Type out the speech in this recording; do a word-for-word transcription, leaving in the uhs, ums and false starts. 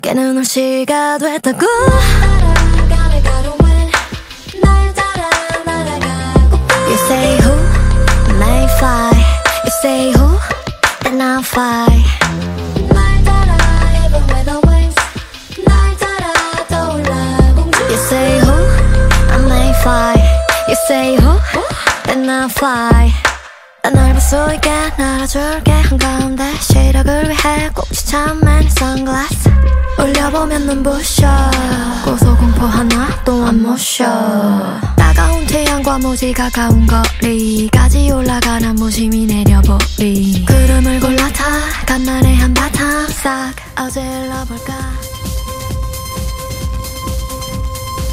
깨는 올시가 됐다고. You say who, and I fly. You say who, and I fly. You say who, and I fly. You say who, and I fly. 난 널 볼 수 있게 날아줄게 한가운데 시력을 위해 꼭지찬 맨 선글라스 올려보면 눈부셔 고소공포 하나 또 안 모셔. 따가운 태양과 무지 가까운 거리까지 올라가는 무심히 내려보리 구름을 골라타 간만에 한바탕 싹 어질러볼까.